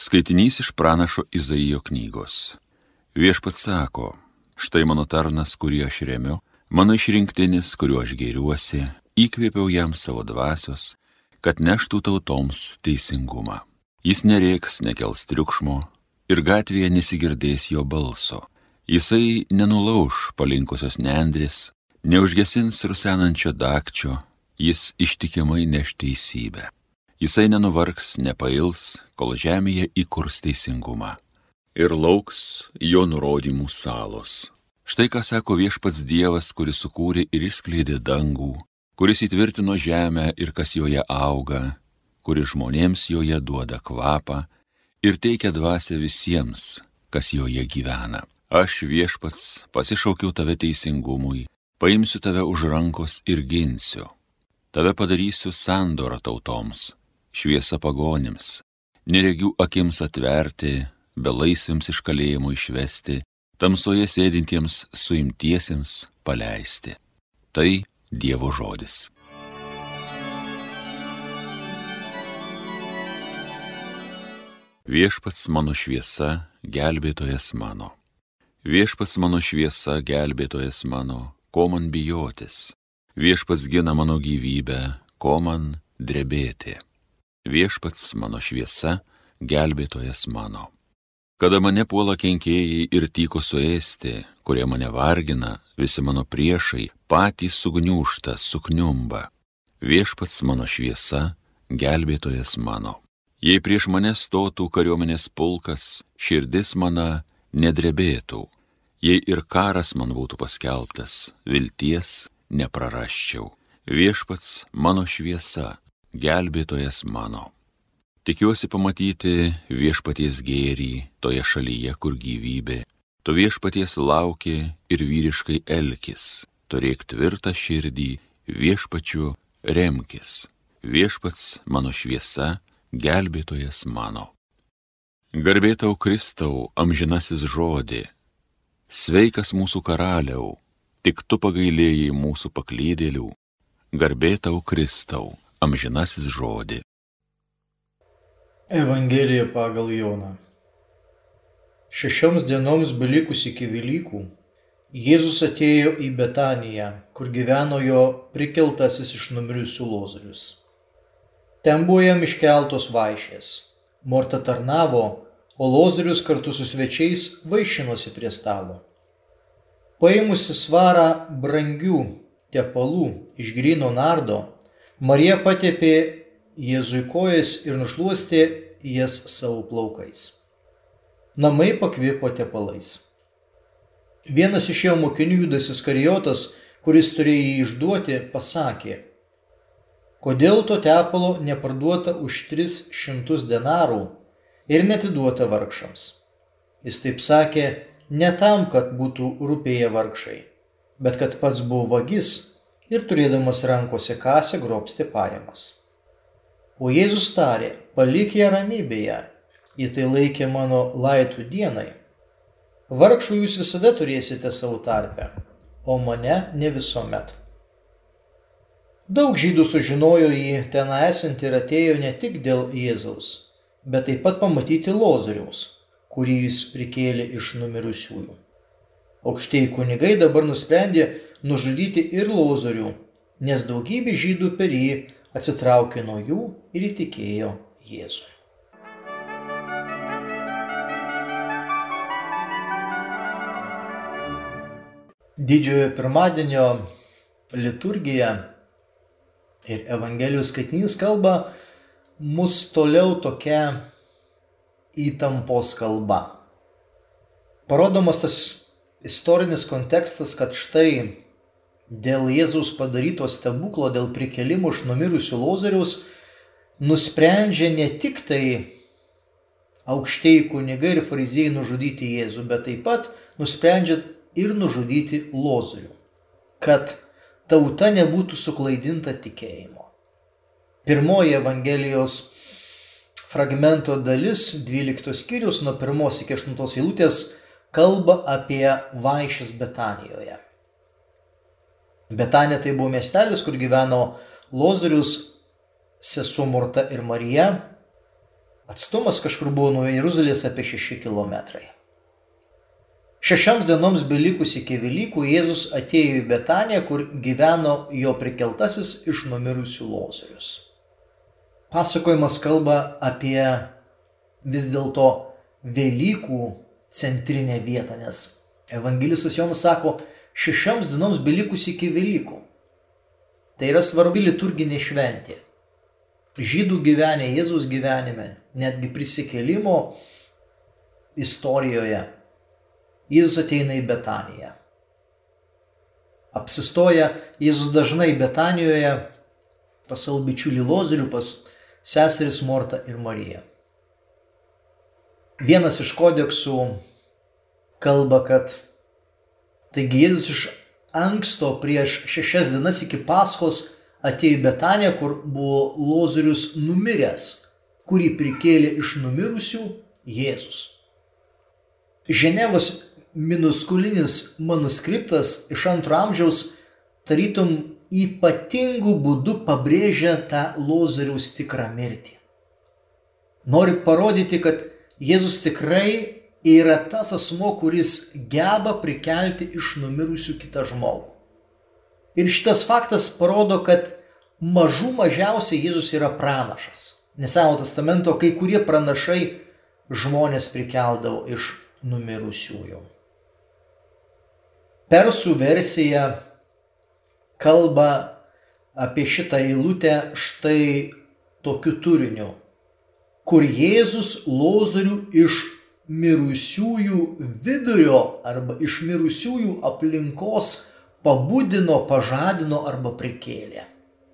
Skaitinys iš pranašo Izaijo knygos. Viešpats sako, štai mano tarnas, kurį aš remiu, mano išrinktinis, kuriuo aš gėriuosi, įkvėpiau jam savo dvasios, kad neštų tautoms teisingumą. Jis nerėks, nekels triukšmo ir gatvėje nesigirdės jo balso. Jisai nenulauš palinkusios nendrės, neužgesins rusenančio dakčio, jis ištikimai neš teisybę. Jisai nenuvargs, nepails, kol žemėje įkurs teisingumą. Ir lauks jo nurodymų salos. Štai ką sako viešpats Dievas, kuris sukūrė ir išskleidė dangų, kuris įtvirtino žemę ir kas joje auga, kuris žmonėms joje duoda kvapą ir teikia dvasią visiems, kas joje gyvena. Aš viešpats pasišaukiau tave teisingumui, paimsiu tave už rankos ir ginsiu. Tave padarysiu sandorą tautoms, šviesa pagonims, neregių akims atverti, belaisviams iš kalėjimo išvesti, tamsoje sėdintiems suimtiesiems paleisti. Tai Dievo žodis. Viešpats mano šviesa, gelbėtojas mano. Viešpats mano šviesa, gelbėtojas mano, ko man bijotis. Viešpats gina mano gyvybę, ko man drebėti. Viešpats mano šviesa, gelbėtojas mano. Kada mane puola kenkėjai ir tyko suėsti, kurie mane vargina, visi mano priešai, patys sugniūžta, sukniumba. Viešpats mano šviesa, gelbėtojas mano. Jei prieš mane stotų kariuomenės pulkas, širdis mana nedrebėtų. Jei ir karas man būtų paskelbtas, vilties neprarasčiau. Viešpats mano šviesa, gelbėtojas mano. Tikiuosi pamatyti viešpaties gėrį toje šalyje, kur gyvybė. Tu viešpaties lauki ir vyriškai elkis. Turėk tvirtą širdį, viešpačiu remkis. Viešpats mano šviesa, gelbėtojas mano. Garbė tau Kristau, amžinasis žodį. Sveikas mūsų karaliau, tik tu pagailėjai mūsų paklydėlių. Garbė tau Kristau, amžinasis žodį. Evangelija pagal Joną. 6 dienoms belikus iki Velykų, Jėzus atėjo į Betaniją, kur gyveno jo prikeltasis iš numirusių Lozorius. Ten buvo jam iškeltos vaišės. Morta tarnavo, o Lozorius kartu su svečiais vaišinosi prie stalo. Paėmusi svarą brangių tepalų iš gryno nardo, Marija patepė Jėzui kojas ir nušluostė jas savo plaukais. Namai pakvipo tepalais. Vienas iš jo mokinių, Judas Iskarijotas, kuris turėjo jį išduoti, pasakė: kodėl to tepalo neparduota už 300 denarų ir neatiduota vargšams? Jis taip sakė ne tam, kad būtų rūpėję vargšai, bet kad pats buvo vagis ir turėdamas rankose kasę grobstė pajamas. O Jėzus tarė: palik ją ramybėje, ji tai laikė mano laitų dienai. Vargšų jūs visada turėsite savo tarpe, o mane ne visuomet. Daug žydų sužinojo jį ten esantį ir atėjo ne tik dėl Jėzaus, bet taip pat pamatyti Lozoriaus, kurį jis prikėlė iš numirusiųjų. Aukštieji kunigai dabar nusprendė nužudyti ir Lozorių, nes daugybė žydų per jį atsitraukė nuo jų ir įtikėjo Jėzui. Didžiojo pirmadienio liturgija ir Evangelijos skaitinys kalba mus toliau tokia įtampos kalba. Parodomas tas istorinis kontekstas, kad štai dėl Jėzaus padaryto stebuklo, dėl prikėlimo iš numirusių Lozoriaus, nusprendžia ne tik tai aukštieji kunigai ir fariziejai nužudyti Jėzų, bet taip pat nusprendžia ir nužudyti Lozorių, kad tauta nebūtų suklaidinta tikėjimo. Pirmoji Evangelijos fragmento dalis, 12 skyrius, nuo 1 iki 8 eilutės, kalba apie vaišes Betanijoje. Betanija tai buvo miestelis, kur gyveno Lozorius, sesuo Morta ir Marija. Atstumas kažkur buvo nuo Jeruzalės apie 6 kilometrai. 6 dienoms belikus iki Velykų Jėzus atėjo į Betaniją, kur gyveno jo prikeltasis iš numirusių Lozorius. Pasakojimas kalba apie vis dėlto Velykų centrinę vietą, nes evangelistas Jonas sako 6 dienoms belikus iki Velykų. Tai yra svarbi liturginė šventė. Žydų gyvenime, Jėzaus gyvenime, netgi prisikėlimo istorijoje. Jėzus ateina į Betaniją. Apsistoja Jėzus dažnai Betanijoje pas savo bičiulį Lozorių, pas seseris Mortą ir Mariją. Vienas iš kodeksų kalba, kad taigi Jėzus iš anksto prieš 6 dienas iki Paschos atėjo į Betaniją, kur buvo Lozorius numiręs, kurį prikėlė iš numirusių Jėzus. Ženevos minuskulinis manuskriptas iš 2 amžiaus tarytum ypatingų būdų pabrėžia tą Lozoriaus tikrą mirtį. Nori parodyti, kad Jėzus tikrai yra tas asmo, kuris geba prikelti iš numirusių kitą žmogų. Ir šitas faktas parodo, kad mažiausiai Jėzus yra pranašas. Nes Senojo testamento kai kurie pranašai žmonės prikeldavo iš numirusiųjų. Persų versija kalba apie šitą eilutę štai tokiu turiniu, kur Jėzus Lozorių iš mirusiųjų vidurio arba iš mirusiųjų aplinkos pabudino, pažadino arba prikėlė.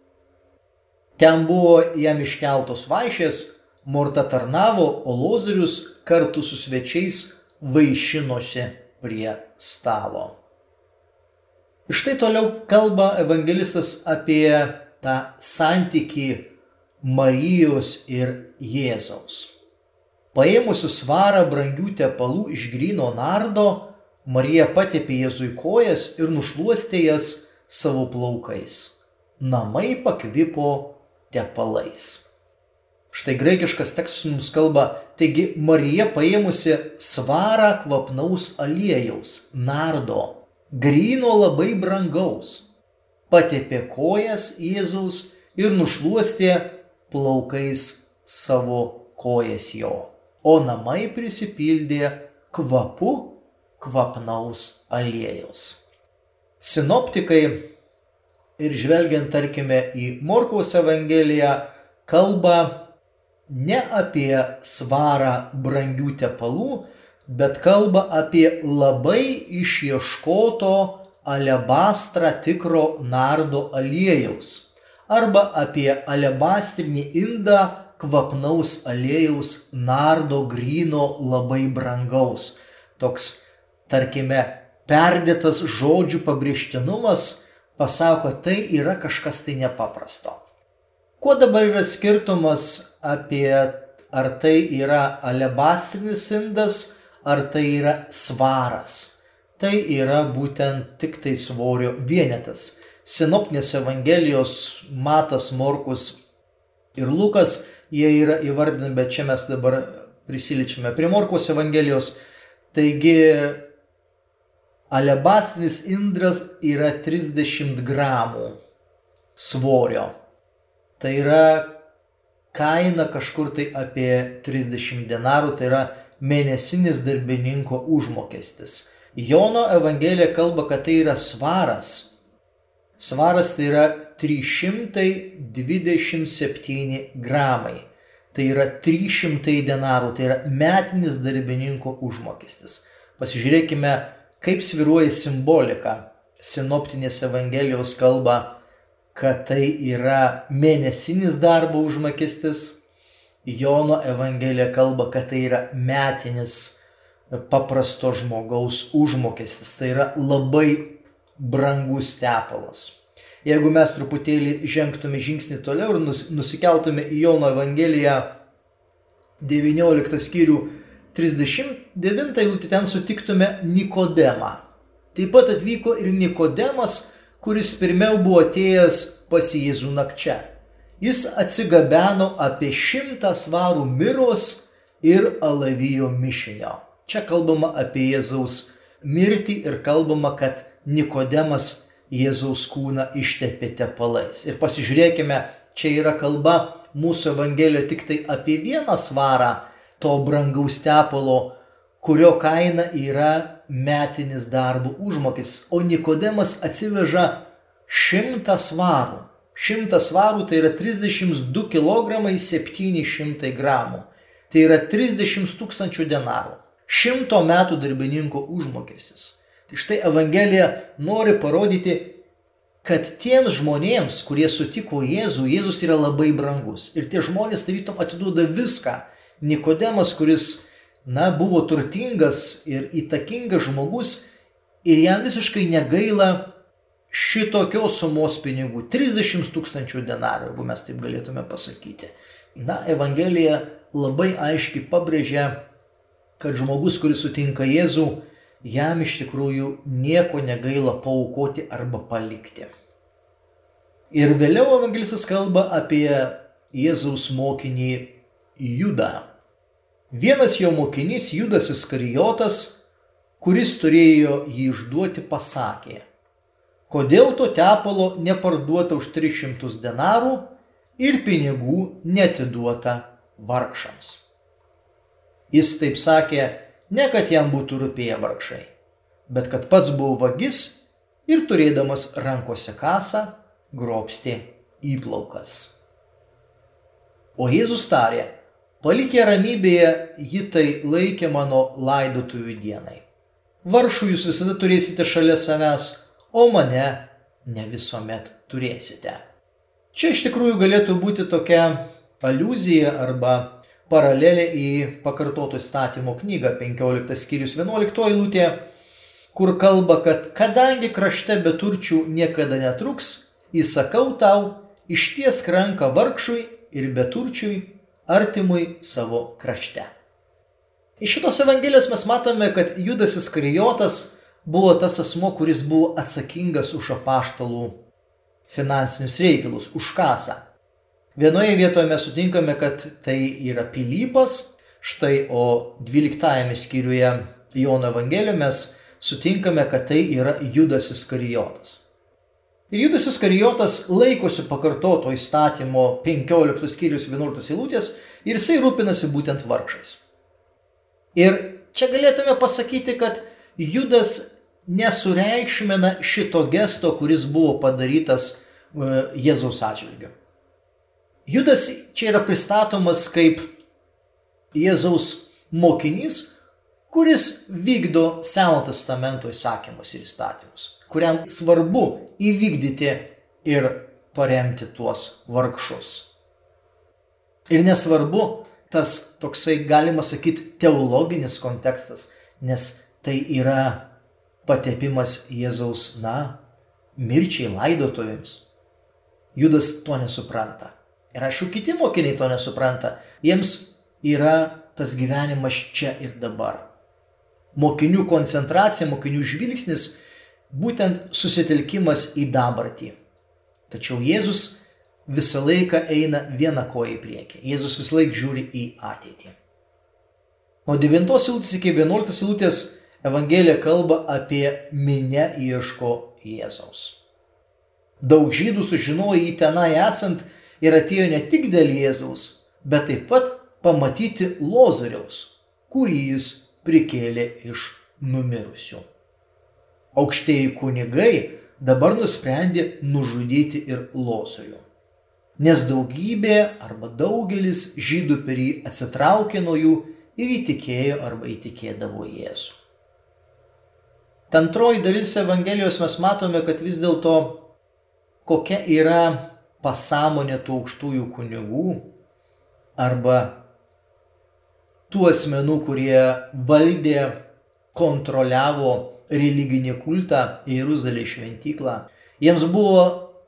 Ten buvo jam iškeltos vaišės, Morta tarnavo, o Lozorius kartu su svečiais vaišinosi prie stalo. Štai toliau kalba evangelistas apie tą santykį Marijos ir Jėzaus. Paėmusi svarą brangių tepalų iš gryno nardo, Marija patepė Jėzui kojas ir nušluostė jas savo plaukais. Namai pakvipo tepalais. Štai graikiškas tekstas mums kalba, taigi Marija paėmusi svarą kvapnaus aliejaus, nardo, gryno labai brangaus, patepė kojas Jėzaus ir nušluostė plaukais savo kojas jo, o namai prisipildė kvapu kvapnaus aliejaus. Sinoptikai ir žvelgiant, tarkime, į Morkaus evangeliją, kalba ne apie svarą brangių tepalų, bet kalba apie labai išieškoto alebastrą tikro nardo aliejaus arba apie alebastrinį indą kvapnaus aliejaus nardo gryno labai brangaus. Toks, tarkime, perdėtas žodžių pabrėžtinumas pasako, tai yra kažkas tai nepaprasto. Kuo dabar yra skirtumas apie, ar tai yra alebastrinis indas, ar tai yra svaras? Tai yra būtent tik tai svorio vienetas. Sinoptinės evangelijos Matas, Morkus ir Lukas, jie yra įvardinami, bet čia mes dabar prisiliečiame prie Morkaus evangelijos. Taigi, alebastrinis indras yra 30 gramų svorio. Tai yra kaina kažkur tai apie 30 denarų, tai yra mėnesinis darbininko užmokestis. Jono evangelija kalba, kad tai yra svaras. Svaras tai yra 327 gramai. Tai yra 300 denarų, tai yra metinis darbininko užmokestis. Pasižiūrėkime, kaip svyruoja simbolika. Sinoptinės evangelijos kalba, kad tai yra mėnesinis darbo užmokestis. Jono evangelija kalba, kad tai yra metinis paprasto žmogaus užmokestis. Tai yra labai brangus tepalas. Jeigu mes truputėlį žengtume žingsnį toliau ir nusikeltume į Jono evangeliją 19 skyrių 39 eilutę, ten sutiktume Nikodemą. Taip pat atvyko ir Nikodemas, kuris pirmiau buvo atėjęs pas Jėzų nakčia. jis atsigabeno apie 100 svarų miros ir alavijo mišinio. Čia kalbama apie Jėzaus mirtį ir kalbama, kad Nikodemas Jėzaus kūną ištepė tepalais. Ir pasižiūrėkime, čia yra kalba mūsų Evangelijoje tik tai apie 1 svarą to brangaus tepalo, kurio kaina yra metinis darbo užmokestis, o Nikodemas atsiveža 100 svarų. 100 svarų tai yra 32 kg 700 gramų. Tai yra 30 000 denarų. 100 metų darbininko užmokestis. Tai štai Evangelija nori parodyti, kad tiems žmonėms, kurie sutiko Jėzų, Jėzus yra labai brangus. Ir tie žmonės tarytum atiduoda viską. Nikodemas, kuris, buvo turtingas ir įtakingas žmogus, ir jam visiškai negaila šitokios sumos pinigų. 30 000 denarų, jeigu mes taip galėtume pasakyti. Evangelija labai aiškiai pabrėžia, kad žmogus, kuris sutinka Jėzų, jam iš tikrųjų nieko negaila paaukoti arba palikti. Ir vėliau evangelistas kalba apie Jėzaus mokinį Judą. Vienas jo mokinys, Judas Iskarijotas, kuris turėjo jį išduoti, pasakė: kodėl to tepalo neparduota už 300 denarų ir pinigų neatiduota vargšams. Jis taip sakė, ne kad jam būtų rūpėję vargšai, bet kad pats buvo vagis ir turėdamas rankose kasą grobstė įplaukas. O Jėzus tarė: palikę ramybėje, ji tai laikė mano laidotuvių dienai. Vargšų jūs visada turėsite šalia savęs, o mane ne visuomet turėsite. Čia iš tikrųjų galėtų būti tokia aliuzija arba paralelė į pakartoto įstatymo knygą 15 skyrius 11 eilutė, kur kalba, kad kadangi krašte beturčių niekada netruks, įsakau tau, ištiesk ranką vargšui ir beturčiui, artimui savo krašte. Iš šitos Evangelijos mes matome, kad Judas Iskarijotas buvo tas asmo, kuris buvo atsakingas už apaštalų finansinius reikalus, už kasą. Vienoje vietoje mes sutinkame, kad tai yra Pilypas, štai, o 12 skyriuje Jono Evangelijoje mes sutinkame, kad tai yra Judas Iskarijotas. Ir Judas Iskarijotas laikosi pakartoto įstatymo 15 skyrius 11 eilutės ir jisai rūpinasi būtent vargšais. Ir čia galėtume pasakyti, kad Judas nesureikšmina šito gesto, kuris buvo padarytas Jėzaus atžvilgiu. Judas čia yra pristatomas kaip Jėzaus mokinys, kuris vykdo Seno testamento įsakymus ir įstatymus, kuriam svarbu įvykdyti ir paremti tuos vargšus. Ir nesvarbu tas toksai, galima sakyti, teologinis kontekstas, nes tai yra patepimas Jėzaus, mirčiai, laidotuvėms. Judas to nesupranta. Ir aišku, kiti mokiniai to nesupranta. Jiems yra tas gyvenimas čia ir dabar. Mokinių koncentracija, mokinių žvilgsnis, būtent susitelkimas į dabartį. Tačiau Jėzus visą laiką eina viena koja į priekį. Jėzus visą laiką žiūri į ateitį. Nuo 9 eilutės iki 11 eilutės Evangelija kalba apie minią ieško Jėzaus. Daug žydų sužinojo jį tenai esant ir atėjo ne tik dėl Jėzaus, bet taip pat pamatyti Lozoriaus, kurį jis prikėlė iš numirusių. Aukštieji kunigai dabar nusprendė nužudyti ir Lozorių, nes daugybė arba daugelis žydų per jį atsitraukė nuo jų ir įtikėjo arba įtikėdavo Jėzų. Antroji dalis Evangelijos mes matome, kad vis dėlto kokia yra pasąmonė tų aukštųjų kunigų arba tų asmenų, kurie valdė, kontroliavo religinį kultą į Jeruzalės šventyklą. Jiems buvo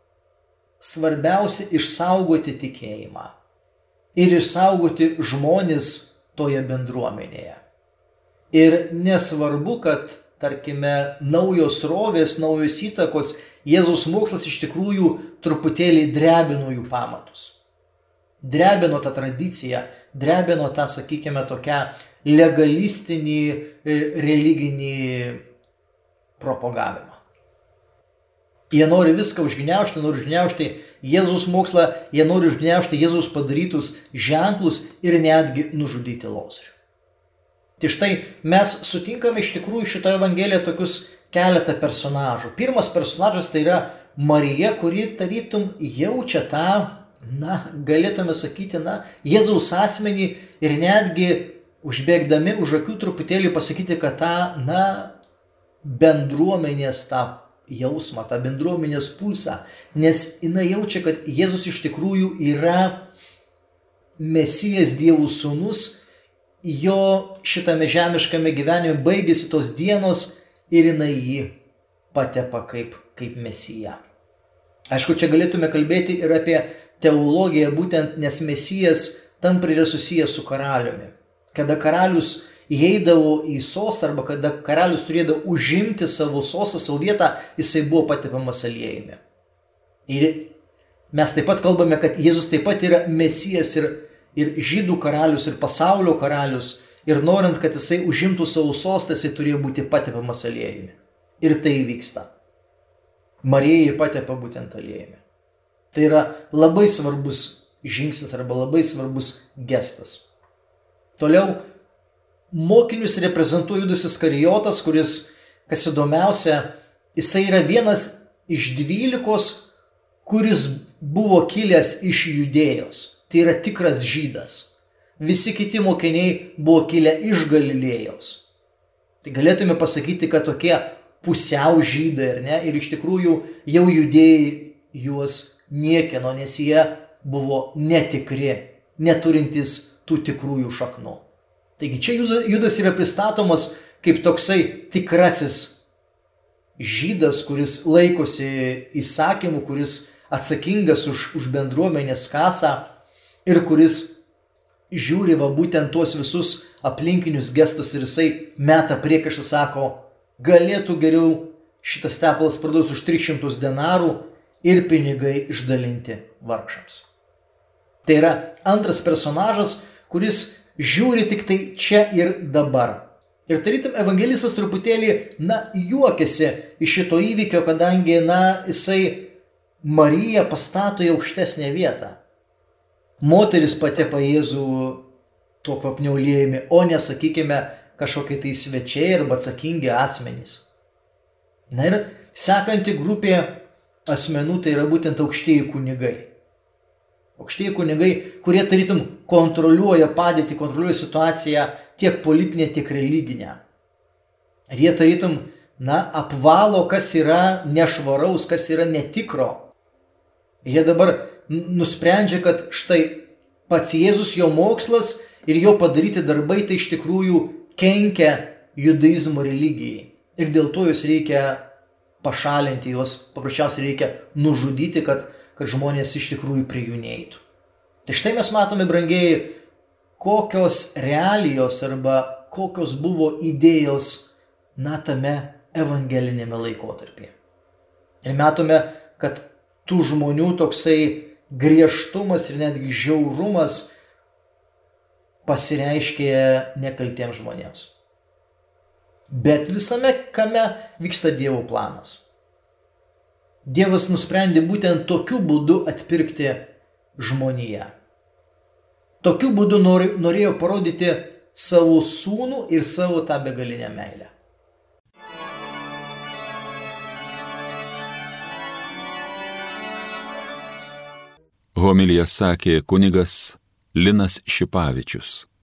svarbiausia išsaugoti tikėjimą ir išsaugoti žmones toje bendruomenėje. Ir nesvarbu, kad, tarkime, naujos srovės, naujos įtakos, Jėzaus mokslas iš tikrųjų truputėlį drebino jų pamatus. drebino tą tradiciją, drebino tą, sakykime, tokią legalistinį religinį propagavimą. Jie nori viską užgniaužti Jėzus mokslą, jie nori užgniaužti Jėzus padarytus ženklus ir netgi nužudyti Lozorių. Tai štai mes sutinkame iš tikrųjų šitoje Evangelijoje tokius keletą personažų. Pirmas personažas tai yra Marija, kuri tarytum jaučia tą, galėtume sakyti, Jėzaus asmenį ir netgi užbėgdami už akių truputėlį pasakyti, kad tą, bendruomenės tą jausmą, tą bendruomenės pulsą, nes jinai jaučia, kad Jėzus iš tikrųjų yra Mesijas, Dievo sūnus, jo šitame žemiškame gyvenime baigėsi tos dienos ir jinai jį patepa kaip Mesiją. Aišku, čia galėtume kalbėti ir apie teologiją, būtent nes Mesijas tampri yra susijęs su karaliumi. Kada karalius įeidavo į sostą arba kada karalius turėdavo užimti savo sostą, savo vietą, jisai buvo patepamas aliejumi. Ir mes taip pat kalbame, kad Jėzus taip pat yra Mesijas ir žydų karalius, ir pasaulio karalius. Ir norint, kad jisai užimtų savo sostą, jisai turėjo būti patepamas aliejumi. Ir tai vyksta. Marijai patepa būtent aliejumi. Tai yra labai svarbus žingsnis arba labai svarbus gestas. Toliau mokinius reprezentuoja Judas Iskarijotas, kuris, kas įdomiausia, jisai yra vienas iš 12, kuris buvo kilęs iš Judėjos. Tai yra tikras žydas. Visi kiti mokiniai buvo kilę iš Galilėjos. Tai galėtume pasakyti, kad tokie pusiau žydai, ar ne? Ir iš tikrųjų jau judėjai juos niekino, nes jie buvo netikri, neturintys tų tikrųjų šaknų. Taigi čia Judas yra pristatomas kaip toksai tikrasis žydas, kuris laikosi įsakymų, kuris atsakingas už bendruomenės kasą ir kuris žiūri būtent tuos visus aplinkinius gestus ir jisai meta priekaištą, sako, galėtų geriau šitas tepalas parduoti už 300 denarų ir pinigai išdalinti vargšams. Tai yra antras personažas, kuris žiūri tik tai čia ir dabar. Ir tarytum evangelistas truputėlį, juokiasi iš šito įvykio, kadangi, jisai Mariją pastato į aukštesnę vietą. Moteris patepa Jėzų tuo kvapniu aliejumi, o ne, sakykime, kažkokie tai svečiai arba atsakingi asmenys. Ir sekanti grupė asmenų tai yra būtent aukštieji kunigai. Aukštieji kunigai, kurie tarytum kontroliuoja padėtį, kontroliuoja situaciją tiek politinę, tiek religinę. Ir jie tarytum, apvalo, kas yra nešvaraus, kas yra netikro. Ir jie dabar nusprendžia, kad štai pats Jėzus, jo mokslas ir jo padaryti darbai tai iš tikrųjų kenkia judaizmo religijai. Ir dėl to juos reikia pašalinti, juos paprasčiausiai reikia nužudyti, kad žmonės iš tikrųjų prie jų neeitų. Tai štai mes matome, brangieji, kokios realijos arba kokios buvo idėjos tame evangelinėme laikotarpyje. Ir matome, kad tų žmonių toksai griežtumas ir netgi žiaurumas pasireiškė nekaltiems žmonėms. Bet visame kame vyksta Dievo planas. Dievas nusprendė būtent tokiu būdu atpirkti žmoniją. Tokiu būdu norėjo parodyti savo sūnų ir savo tą begalinę meilę. Homiliją sakė kunigas Linas Šipavičius.